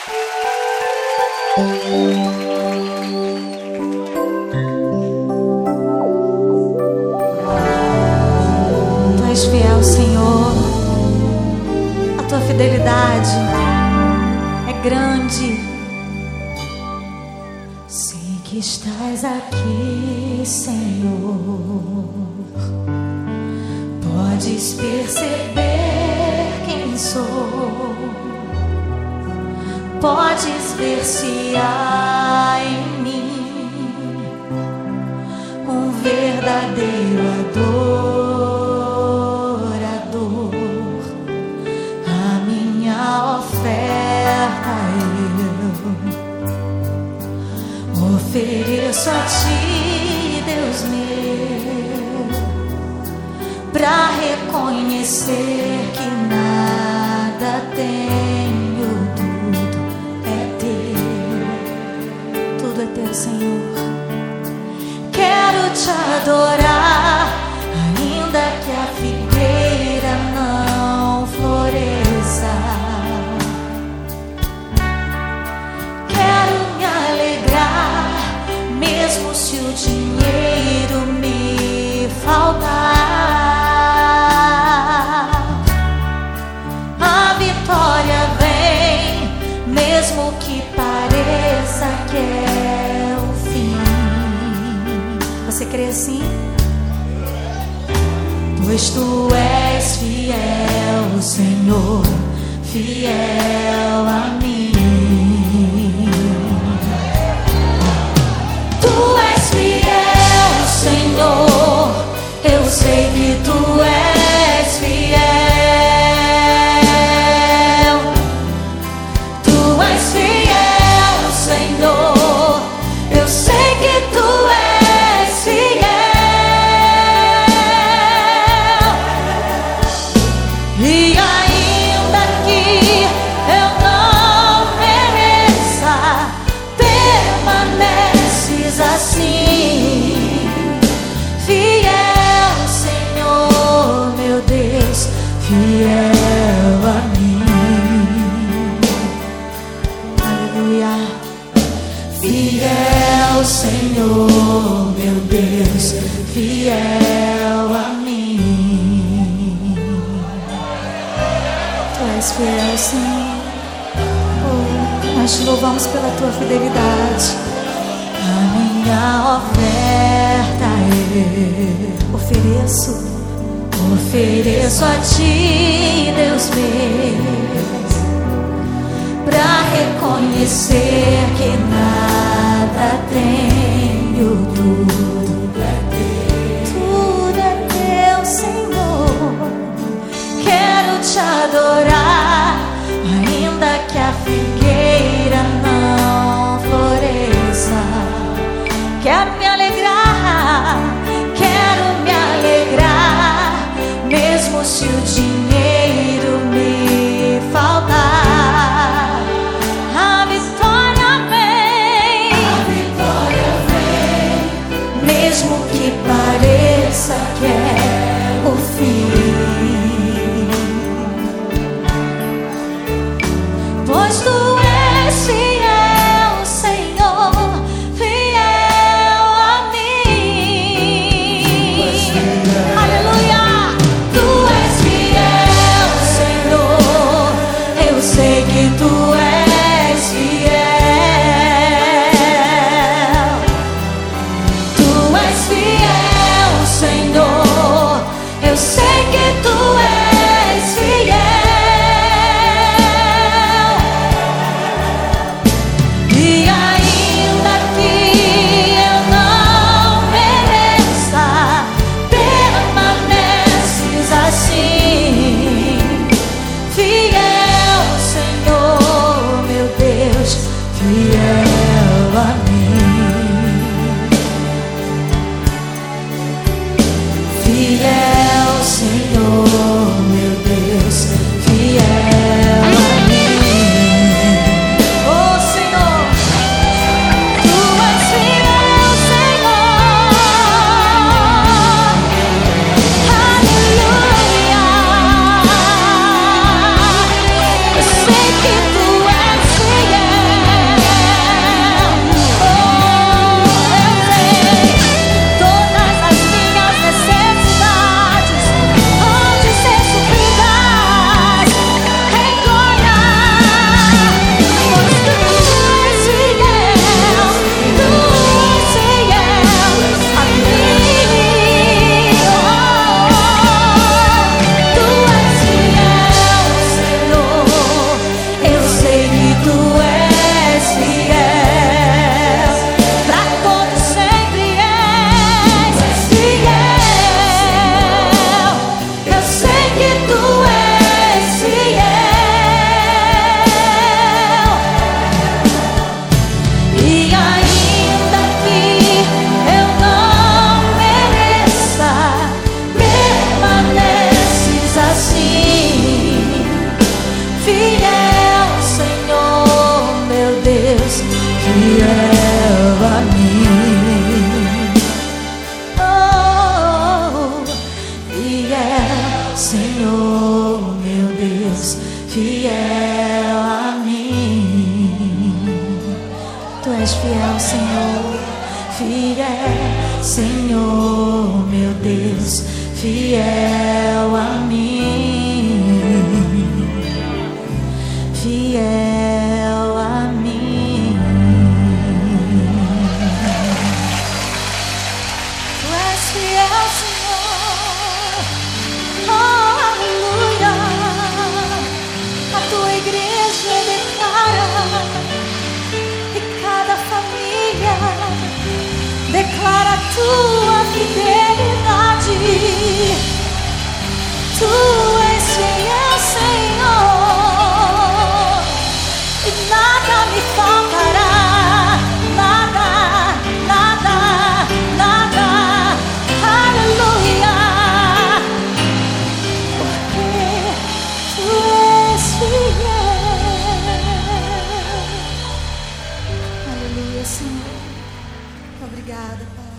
Tu és fiel, Senhor. A tua fidelidade é grande. Sei que estás aqui, Senhor. Podes perceber quem sou. Podes ver se há em mim um verdadeiro adorador. A minha oferta eu ofereço a ti, Deus meu, pra reconhecer que nada tenho, tudo é teu, Senhor. Quero te adorar, ainda que a figueira não floresça. Quero me alegrar, mesmo se o dinheiro me faltar. A vitória vem, mesmo que pareça que é o fim. Você crê assim? Pois tu és fiel, Senhor, fiel a mim. Tu és fiel, Senhor, eu sei que tu és fiel. Tu és fiel, Senhor, eu sei que tu és fiel. E ainda que eu não mereça, permaneces assim. Fiel, Senhor, meu Deus, fiel a mim. Aleluia. Fiel, Senhor, meu Deus, fiel a mim. Tu és fiel, Senhor. Oh, nós te louvamos pela tua fidelidade. A minha oferta eu ofereço a ti, Deus meu, pra reconhecer que nada tenho, tudo é teu, Senhor. Quero te adorar, ainda que a figueira não floresça. Quero me alegrar, mesmo se o dinheiro me faltar. A vitória vem, mesmo que pareça que é o fim. Pois tu tu és fiel. Pra todo sempre és fiel. Eu sei que tu és fiel. E ainda que eu não mereça, permaneces assim, fiel, Senhor, meu Deus, fiel a mim. Oh, fiel, Senhor, meu Deus, fiel a mim. Tu és fiel, Senhor, fiel, Senhor, meu Deus, fiel a mim, fiel a mim. Tu és fiel, Senhor, oh, aleluia. A tua igreja declara, e cada família declara a tua fidelidade. Tu és fiel, Senhor, e nada me faltará. Nada, nada, nada. Aleluia. Porque tu és fiel. Aleluia, Senhor. Obrigada, Pai.